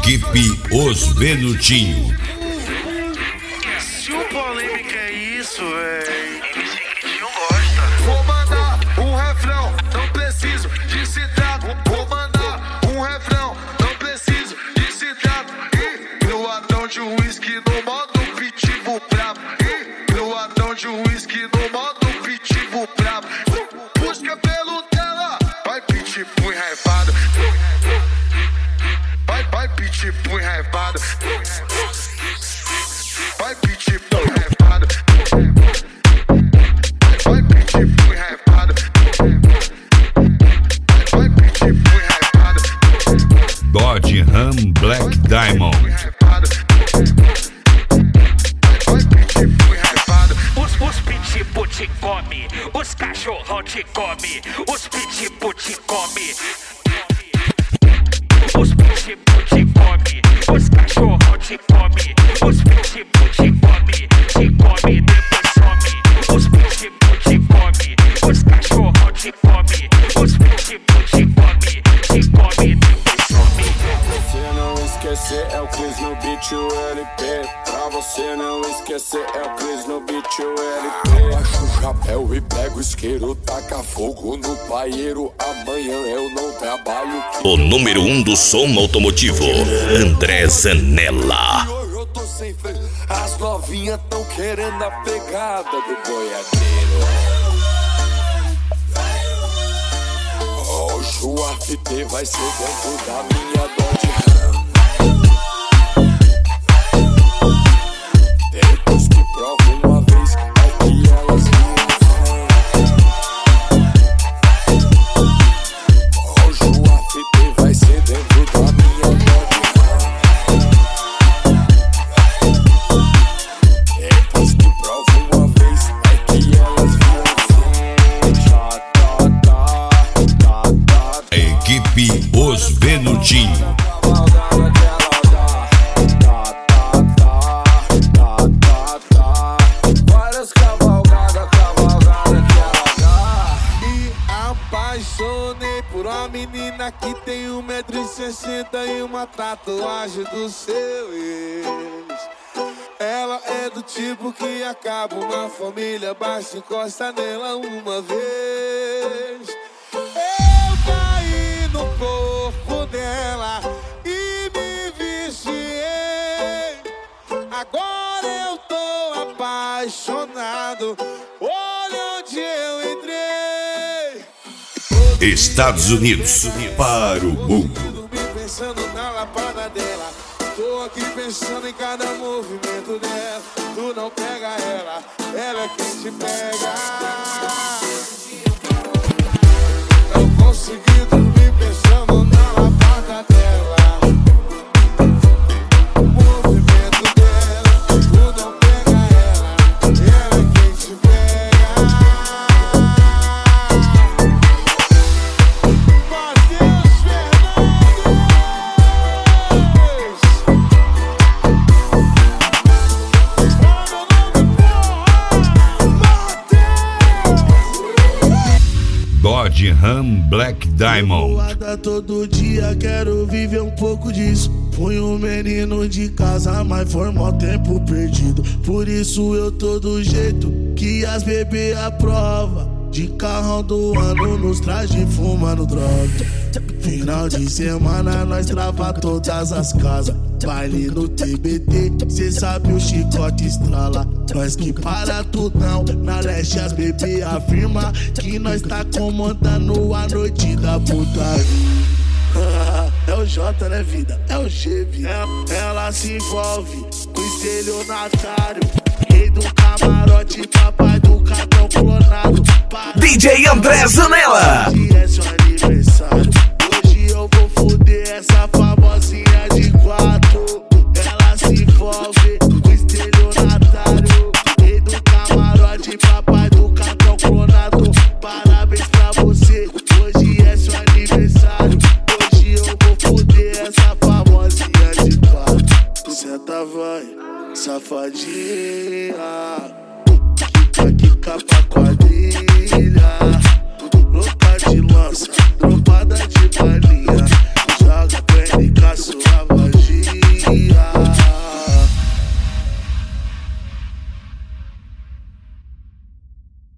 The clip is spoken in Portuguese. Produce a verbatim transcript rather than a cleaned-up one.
Equipe Os Venutinho. Se o polêmica é isso, véi, não gosta. Vou mandar um refrão, não preciso de citado. Vou mandar um refrão, não preciso de citado. E meu ladrão de uísque no modo pitbull brabo. E meu ladrão de uísque no modo pitbull brabo. Busca pelo dela, vai pitbull enraivado. Vai, vai pitbull enraivado. Vai pitbull enraivado. Vai pitbull enraivado. Vai pitbull enraivado. Dodge Ram Black Diamond. Os, os pitbull te come, os cachorrão te come, os pitbull te come. Os pitbull te come, os cachorrão te come, os pitbull te come, te come depois some. Os pitbull te come, os cachorrão te come, os pitbull te come, te come depois some. Você não esquecer é o Chris no beat o L P. Pra você não esquecer é o Chris no beat o L P. Abaixa o chapéu e pega o isqueiro, taca fogo no paieiro. Amanhã eu não trabalho. O número um do som automotivo, André Zanella. Hoje eu tô sem freio, as novinhas tão querendo a pegada do boiadeiro. Hoje o F T vai ser dentro da minha Dodge Ram. Depois que provo uma vez, é que elas viram. Hoje o F T vai ser dentro da minha Dodge Ram. Depois que provo uma vez, é que elas viram. Equipe Os Venutinho. Várias cavalgadas, cavalgada que ela dá. E apaixonei por uma menina que tem um metro e sessenta e uma tatuagem do seu ex. Ela é do tipo que acaba uma família, basta encosta nela uma vez. Eu caí no corpo dela e me viciei. Agora eu tô apaixonado. Olha onde eu entrei. Estados Unidos para o mundo. Dormi pensando na lapada dela. Tô aqui pensando em cada movimento dela. Tu não pega ela, ela é quem te pega. Não consegui dormir pensando na lapada dela. O movimento dela, tu não pega ela, ela é quem te pega. Matheus Fernandes. Dodge Ram Black Diamond. Todo dia quero viver um pouco disso. Fui um menino de casa, mas foi mó tempo perdido. Por isso eu tô do jeito que as bebê aprova. De carrão do ano nos traje fumando droga. Final de semana nós trava todas as casas. Baile no T B T, cê sabe o chicote estrala. Nós que para tudão, na leste as bebê afirma que nós tá comandando a noite da putaria. É o J, né, vida? É o G, vida. Ela se envolve com estelionatário, rei do camarote, papai do cartão clonado. D J André Zanella. Hoje é seu aniversário, hoje eu vou foder essa famosinha de quatro. Ela se envolve com estelionatário, rei do camarote, papai do cartão clonado. Parabéns pra você, hoje é seu aniversário. Hoje eu vou foder essa famosinha de quatro. Senta vai, safadinha, quica, quica pra quadrinha.